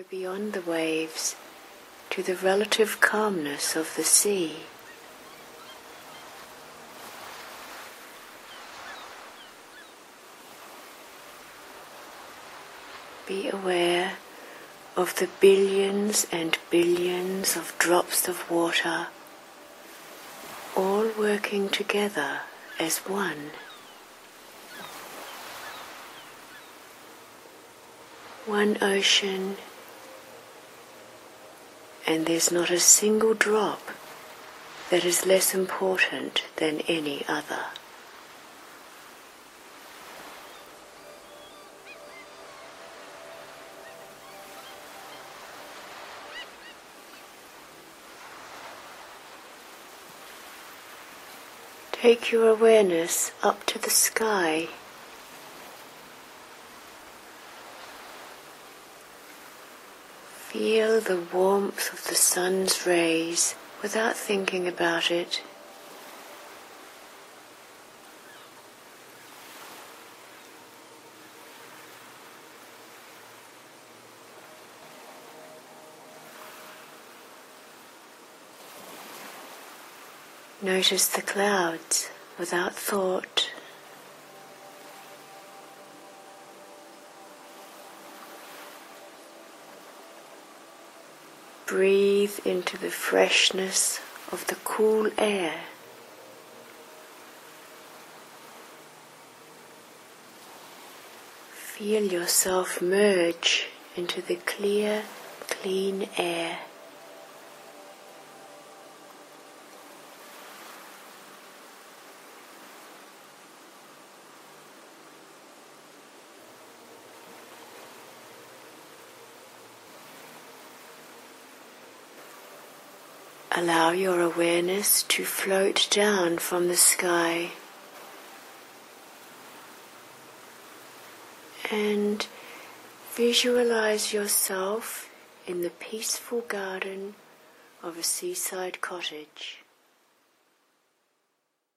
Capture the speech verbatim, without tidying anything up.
Go beyond the waves to the relative calmness of the sea. Be aware of the billions and billions of drops of water, all working together as one. One ocean, and there's not a single drop that is less important than any other. Take your awareness up to the sky. Feel the warmth of the sun's rays without thinking about it. Notice the clouds without thought. Breathe into the freshness of the cool air. Feel yourself merge into the clear, clean air. Allow your awareness to float down from the sky and visualize yourself in the peaceful garden of a seaside cottage.